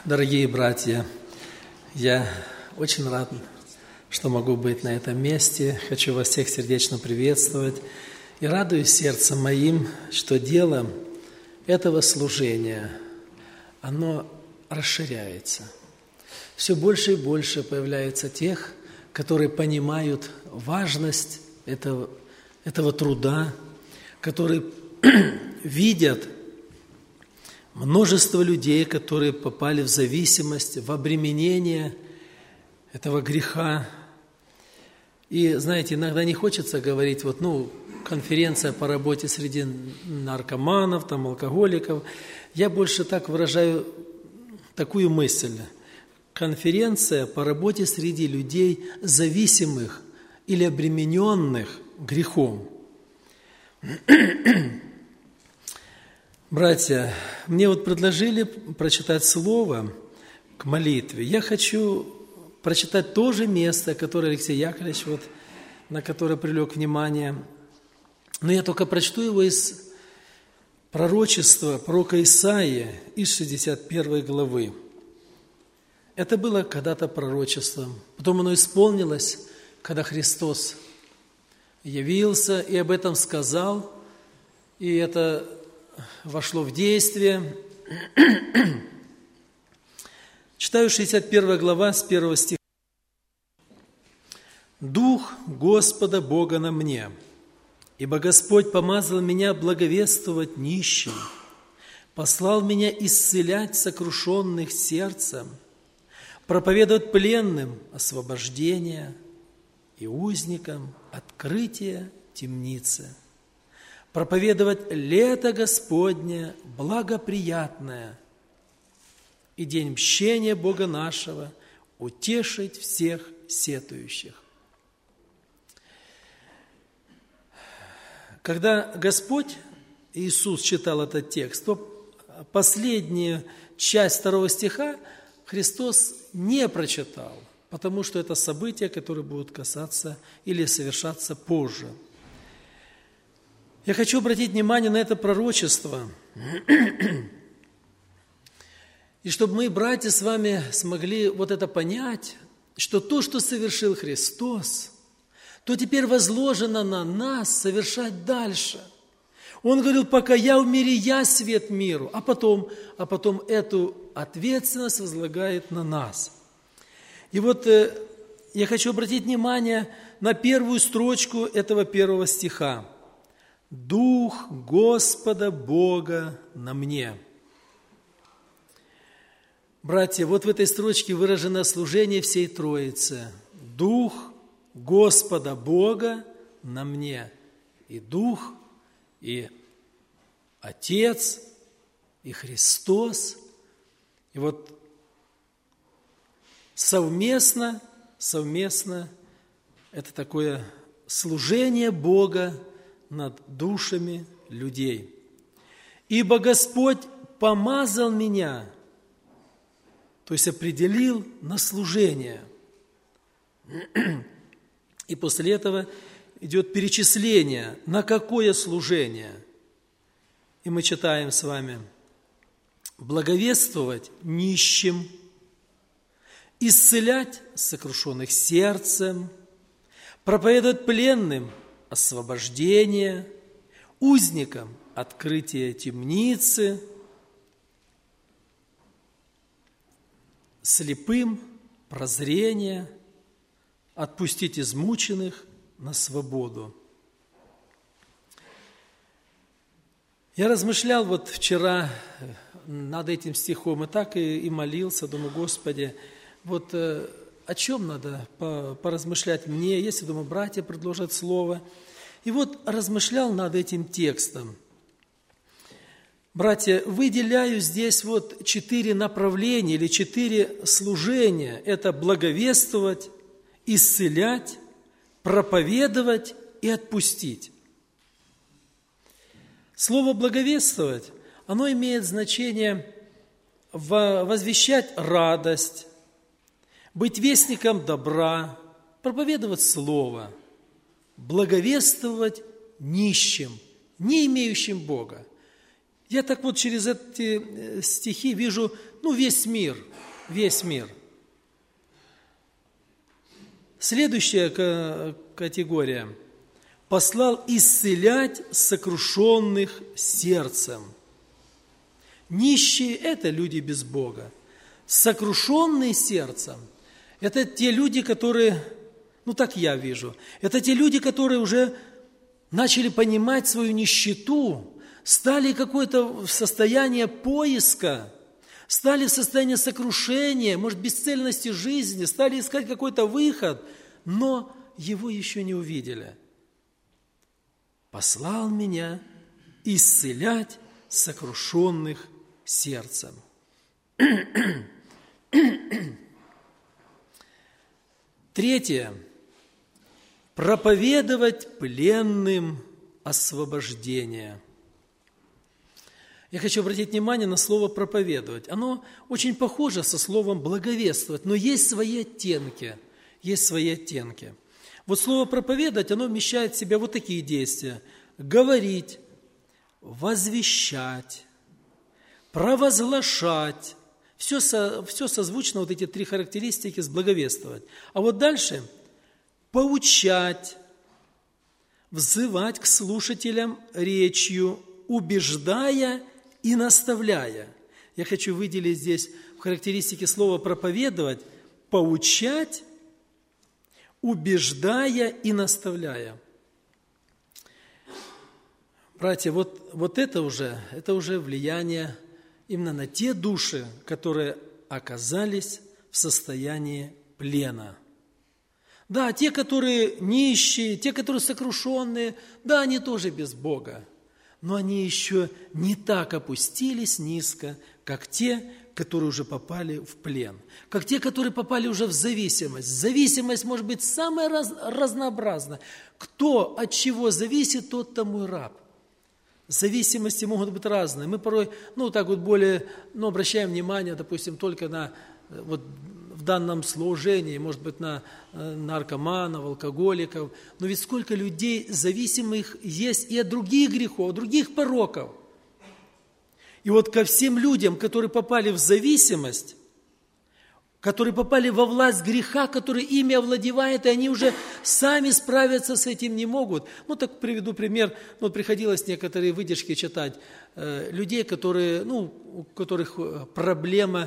Дорогие братья, я очень рад, что могу быть на этом месте. Хочу вас всех сердечно приветствовать. И радуюсь сердцем моим, что дело этого служения, оно расширяется. Все больше и больше появляется тех, которые понимают важность этого труда, которые видят множество людей, которые попали в зависимость, в обременение этого греха. И, знаете, иногда не хочется говорить, конференция по работе среди наркоманов, алкоголиков. Я больше так выражаю такую мысль. Конференция по работе среди людей, зависимых или обремененных грехом. Братья, мне предложили прочитать слово к молитве. Я хочу прочитать то же место, которое Алексей Яковлевич, на которое привлек внимание. Но я только прочту его из пророчества пророка Исаии, из 61 главы. Это было когда-то пророчеством. Потом оно исполнилось, когда Христос явился и об этом сказал, и это вошло в действие. Читаю 61 глава с 1 стиха. «Дух Господа Бога на мне, ибо Господь помазал меня благовествовать нищим, послал меня исцелять сокрушенных сердцем, проповедовать пленным освобождение и узникам открытие темницы, проповедовать лето Господне благоприятное и день мщения Бога нашего, утешить всех сетующих». Когда Господь Иисус читал этот текст, то последнюю часть 2 стиха Христос не прочитал, потому что это события, которые будут касаться или совершаться позже. Я хочу обратить внимание на это пророчество, и чтобы мы, братья, с вами смогли это понять, что то, что совершил Христос, то теперь возложено на нас совершать дальше. Он говорил: пока я в мире, я свет миру, а потом эту ответственность возлагает на нас. И я хочу обратить внимание на первую строчку этого 1 стиха. «Дух Господа Бога на мне». Братья, в этой строчке выражено служение всей Троицы. Дух Господа Бога на мне. И Дух, и Отец, и Христос. И совместно это такое служение Бога над душами людей. «Ибо Господь помазал меня», то есть определил на служение. И после этого идет перечисление, на какое служение. И мы читаем с вами: благовествовать нищим, исцелять сокрушенных сердцем, проповедовать пленным освобождение, узникам открытие темницы, слепым прозрение, отпустить измученных на свободу. Я размышлял вчера над этим стихом, и так и молился, думаю: Господи, о чем надо поразмышлять мне, если, думаю, братья предложат слово. И размышлял над этим текстом. Братья, выделяю здесь 4 направления или 4 служения. Это благовествовать, исцелять, проповедовать и отпустить. Слово «благовествовать», оно имеет значение возвещать радость, быть вестником добра, проповедовать Слово, благовествовать нищим, не имеющим Бога. Я так вот через эти стихи вижу, весь мир, весь мир. Следующая категория. Послал исцелять сокрушенных сердцем. Нищие – это люди без Бога. Сокрушенные сердцем – это те люди, которые, так я вижу, это те люди, которые уже начали понимать свою нищету, стали какое-то в состояние поиска, стали в состоянии сокрушения, может, бесцельности жизни, стали искать какой-то выход, но его еще не увидели. Послал меня исцелять сокрушенных сердцем. Третье. Проповедовать пленным освобождение. Я хочу обратить внимание на слово «проповедовать». Оно очень похоже со словом «благовествовать», но есть свои оттенки. Есть свои оттенки. Вот слово «проповедовать», оно вмещает в себя вот такие действия. Говорить, возвещать, провозглашать. Все созвучно, вот эти три характеристики с благовествовать. А вот дальше поучать, взывать к слушателям речью, убеждая и наставляя. Я хочу выделить здесь в характеристике слова «проповедовать» поучать, убеждая и наставляя. Братья, вот это уже влияние именно на те души, которые оказались в состоянии плена. Да, те, которые нищие, те, которые сокрушенные, да, они тоже без Бога. Но они еще не так опустились низко, как те, которые уже попали в плен. Как те, которые попали уже в зависимость. Зависимость может быть самая разнообразная. Кто от чего зависит, тот тому и раб. Зависимости могут быть разные. Мы порой, более, обращаем внимание, допустим, только на, в данном служении, может быть, на наркоманов, алкоголиков. Но ведь сколько людей зависимых есть и от других грехов, от других пороков. И вот ко всем людям, которые попали в зависимость, которые попали во власть греха, который ими овладевает, и они уже сами справиться с этим не могут. Так приведу пример. Приходилось некоторые выдержки читать. Людей, которые, у которых проблема,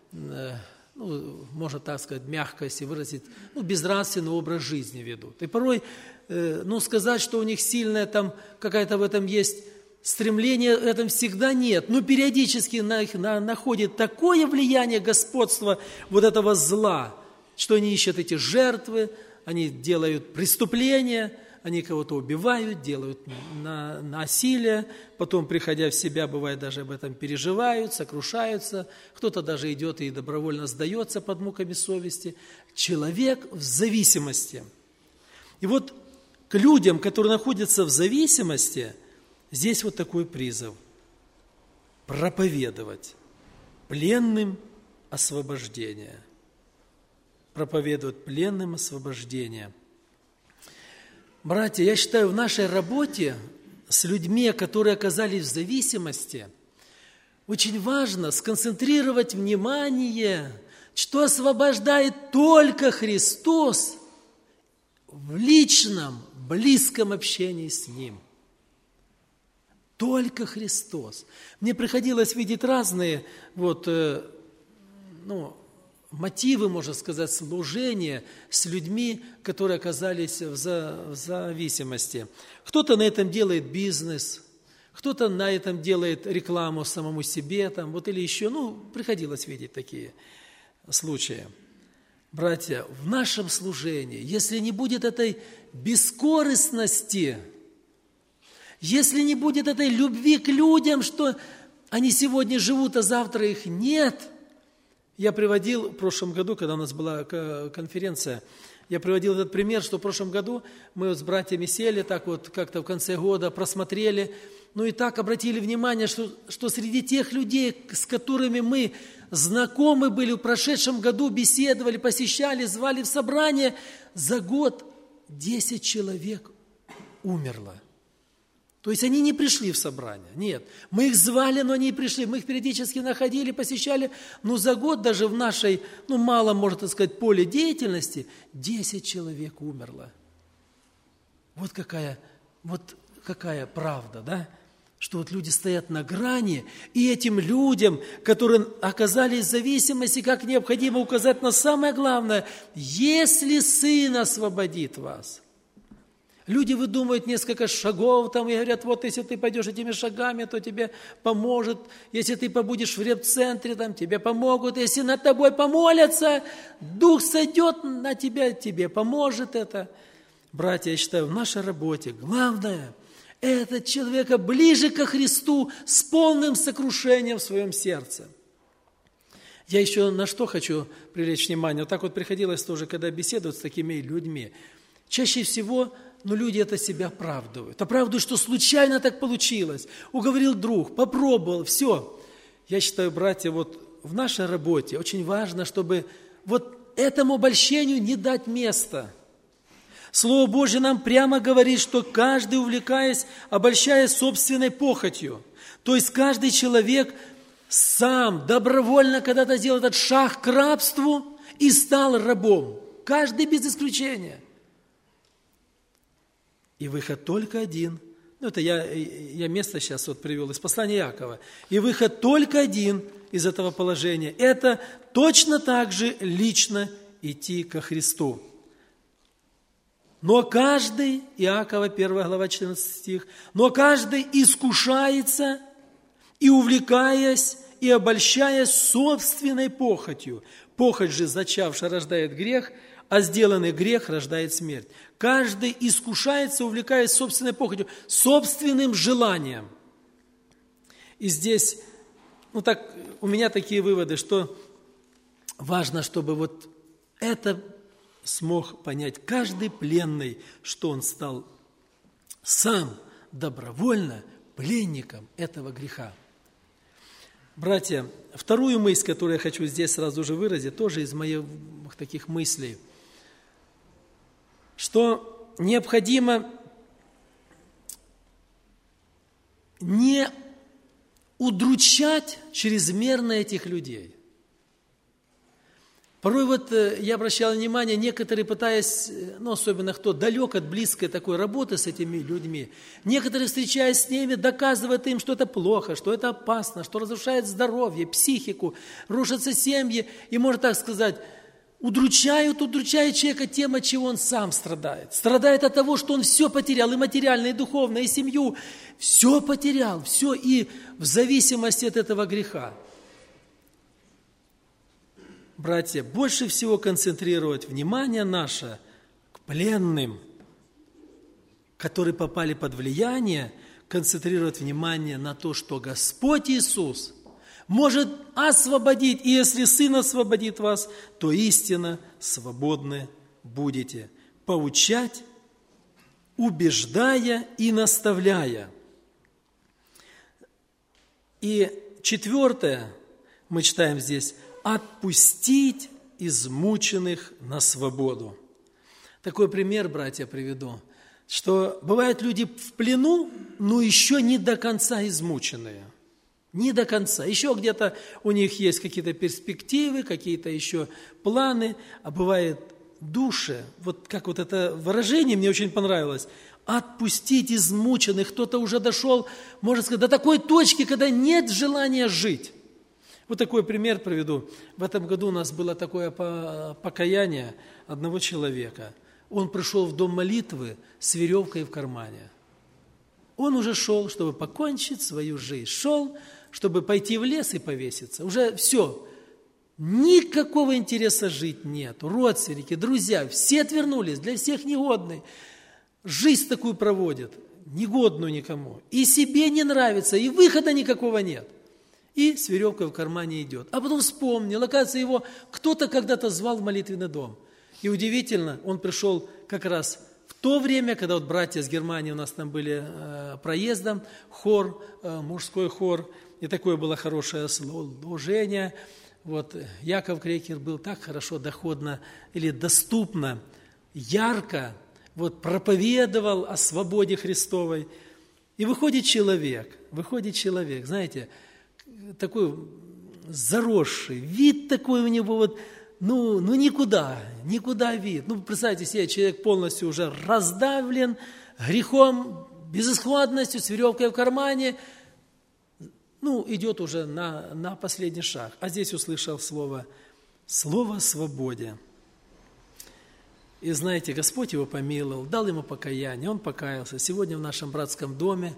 можно так сказать, мягко если выразить, безнравственный образ жизни ведут. И порой, сказать, что у них сильная там какая-то в этом есть стремления, в этом всегда нет. Но периодически на их находит такое влияние господства вот этого зла, что они ищут эти жертвы, они делают преступления, они кого-то убивают, делают насилие, потом, приходя в себя, бывает, даже об этом переживают, сокрушаются, кто-то даже идет и добровольно сдается под муками совести. Человек в зависимости. И вот к людям, которые находятся в зависимости, здесь вот такой призыв – проповедовать пленным освобождение. Проповедовать пленным освобождение. Братья, я считаю, в нашей работе с людьми, которые оказались в зависимости, очень важно сконцентрировать внимание, что освобождает только Христос в личном, близком общении с Ним. Только Христос. Мне приходилось видеть разные мотивы, можно сказать, служения с людьми, которые оказались в зависимости. Кто-то на этом делает бизнес, кто-то на этом делает рекламу самому себе, или еще, приходилось видеть такие случаи. Братья, в нашем служении, если не будет этой бескорыстности, если не будет этой любви к людям, что они сегодня живут, а завтра их нет. Я приводил в прошлом году, когда у нас была конференция, я приводил этот пример, что в прошлом году мы с братьями сели, как-то в конце года просмотрели, и так обратили внимание, что среди тех людей, с которыми мы знакомы были в прошедшем году, беседовали, посещали, звали в собрание, за год 10 человек умерло. То То есть они не пришли в собрание. Нет, мы их звали, но они не пришли. Мы их периодически находили, посещали. Но за год даже в нашей, малом, можно сказать, поле деятельности 10 человек умерло. Вот какая правда, да? Что вот люди стоят на грани, и этим людям, которые оказались в зависимости, как необходимо указать на самое главное: если Сын освободит вас. Люди выдумывают несколько шагов там и говорят: вот если ты пойдешь этими шагами, то тебе поможет. Если ты побудешь в реп-центре, там тебе помогут. Если над тобой помолятся, Дух сойдет на тебя, тебе поможет это. Братья, я считаю, в нашей работе главное – это человека ближе ко Христу с полным сокрушением в своем сердце. Я еще на что хочу привлечь внимание. Вот так вот приходилось тоже, когда беседовать с такими людьми. Чаще всего, люди это себя оправдывают. Оправдывают, что случайно так получилось. Уговорил друг, попробовал, все. Я считаю, братья, вот в нашей работе очень важно, чтобы вот этому обольщению не дать места. Слово Божье нам прямо говорит, что каждый, увлекаясь, обольщаясь собственной похотью, то есть каждый человек сам добровольно когда-то сделал этот шаг к рабству и стал рабом. Каждый без исключения. И выход только один. Это я место сейчас вот привел из послания Иакова. И выход только один из этого положения. Это точно так же лично идти ко Христу. Но каждый, Иакова 1 глава 14 стих, но каждый искушается и, увлекаясь, и обольщаясь собственной похотью. Похоть же, зачавшая, рождает грех, а сделанный грех рождает смерть. Каждый искушается, увлекаясь собственной похотью, собственным желанием. И здесь, у меня такие выводы, что важно, чтобы вот это смог понять каждый пленный, что он стал сам добровольно пленником этого греха. Братья, вторую мысль, которую я хочу здесь сразу же выразить, тоже из моих таких мыслей, что необходимо не удручать чрезмерно этих людей. Порой я обращал внимание, некоторые, пытаясь, особенно кто далек от близкой такой работы с этими людьми, некоторые, встречаясь с ними, доказывают им, что это плохо, что это опасно, что разрушает здоровье, психику, рушатся семьи, и, можно так сказать, удручает человека тем, от чего он сам страдает. Страдает от того, что он все потерял, и материально, и духовно, и семью, все потерял, все, и в зависимости от этого греха. Братья, больше всего концентрировать внимание наше к пленным, которые попали под влияние, концентрировать внимание на то, что Господь Иисус может освободить, и если Сын освободит вас, то истинно свободны будете. Поучать, убеждая и наставляя. И четвертое, мы читаем здесь, отпустить измученных на свободу. Такой пример, братья, приведу, что бывают люди в плену, но еще не до конца измученные. Не до конца. Еще где-то у них есть какие-то перспективы, какие-то еще планы, а бывает души, вот как вот это выражение мне очень понравилось, отпустить измученных. Кто-то уже дошел, можно сказать, до такой точки, когда нет желания жить. Вот такой пример приведу. В этом году у нас было такое покаяние одного человека. Он пришел в дом молитвы с веревкой в кармане. Он уже шел, чтобы покончить свою жизнь. Шел, чтобы пойти в лес и повеситься. Уже все. Никакого интереса жить нет. Родственники, друзья, все отвернулись. Для всех негодный. Жизнь такую проводят. Негодную никому. И себе не нравится, и выхода никакого нет. И с веревкой в кармане идет. А потом вспомнил, оказывается, его кто-то когда-то звал в молитвенный дом. И удивительно, он пришел как раз в то время, когда вот братья с Германии у нас там были проездом, хор, мужской хор, и такое было хорошее служение. Вот Яков Крекер был так хорошо, доходно или доступно, ярко проповедовал о свободе Христовой. И выходит человек, знаете, такой заросший, вид такой у него вот, никуда вид. Представьте себе, человек полностью уже раздавлен грехом, безысходностью, с веревкой в кармане, идет уже на последний шаг. А здесь услышал слово о свободе. И знаете, Господь его помиловал, дал ему покаяние, он покаялся. Сегодня в нашем братском доме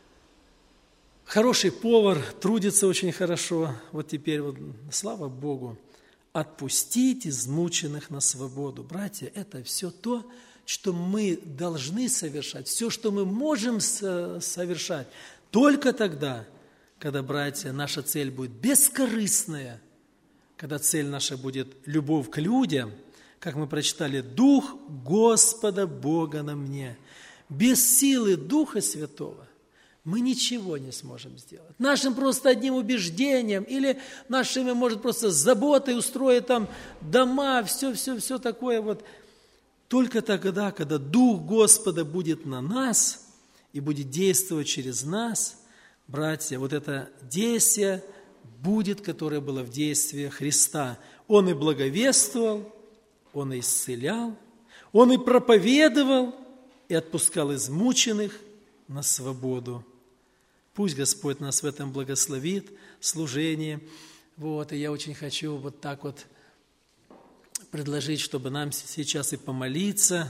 хороший повар, трудится очень хорошо. Вот теперь, слава Богу, отпустить измученных на свободу. Братья, это все то, что мы должны совершать, все, что мы можем совершать, только тогда, когда, братья, наша цель будет бескорыстная, когда цель наша будет любовь к людям, как мы прочитали, «Дух Господа Бога на мне». Без силы Духа Святого мы ничего не сможем сделать. Нашим просто одним убеждением или нашими, может, просто заботой устроить там дома, все такое вот. Только тогда, когда Дух Господа будет на нас и будет действовать через нас, братья, вот это действие будет, которое было в действии Христа. Он и благовествовал, Он и исцелял, Он и проповедовал, и отпускал измученных на свободу. Пусть Господь нас в этом благословит, служении. И я очень хочу вот так вот предложить, чтобы нам сейчас и помолиться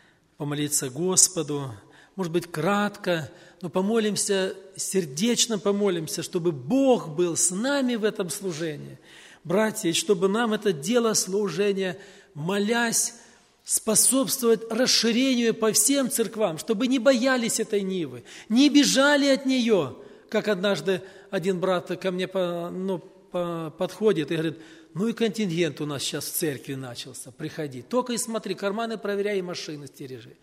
Господу. Может быть, кратко, но помолимся, сердечно помолимся, чтобы Бог был с нами в этом служении. Братья, и чтобы нам это дело служения, молясь, способствовать расширению по всем церквам, чтобы не боялись этой нивы, не бежали от нее, как однажды один брат ко мне подходит и говорит: и контингент у нас сейчас в церкви начался, приходи, только и смотри, карманы проверяй и машины стережи.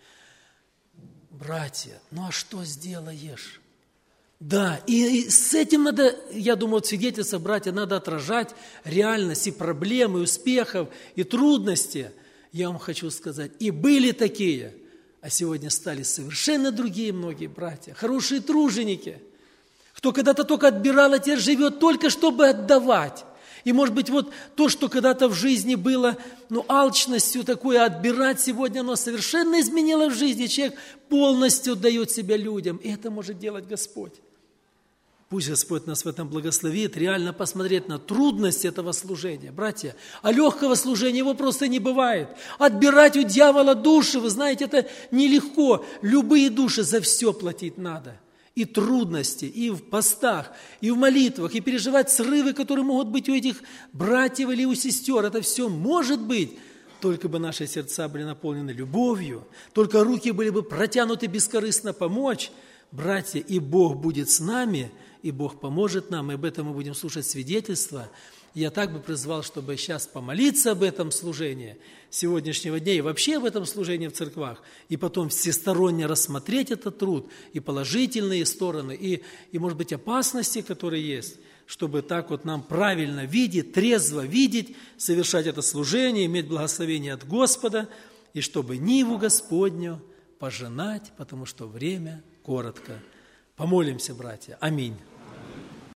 Братья, а что сделаешь? Да, и с этим надо, я думаю, свидетельство, братья, надо отражать реальность и проблемы, и успехов, и трудности. Я вам хочу сказать, и были такие, а сегодня стали совершенно другие многие братья, хорошие труженики, кто когда-то только отбирал, а теперь живет только, чтобы отдавать. И, может быть, вот то, что когда-то в жизни было, алчностью такое отбирать, сегодня оно совершенно изменило в жизни. Человек полностью отдает себя людям, и это может делать Господь. Пусть Господь нас в этом благословит, реально посмотреть на трудность этого служения. Братья, а легкого служения его просто не бывает. Отбирать у дьявола души, вы знаете, это нелегко. Любые души за все платить надо. И трудности, и в постах, и в молитвах, и переживать срывы, которые могут быть у этих братьев или у сестер. Это все может быть, только бы наши сердца были наполнены любовью, только руки были бы протянуты бескорыстно помочь. Братья, и Бог будет с нами, и Бог поможет нам, и об этом мы будем слушать свидетельства. Я так бы призвал, чтобы сейчас помолиться об этом служении сегодняшнего дня и вообще об этом служении в церквах, и потом всесторонне рассмотреть этот труд, и положительные стороны, и может быть, опасности, которые есть, чтобы так вот нам правильно видеть, трезво видеть, совершать это служение, иметь благословение от Господа, и чтобы ниву Господню пожинать, потому что время коротко. Помолимся, братья. Аминь.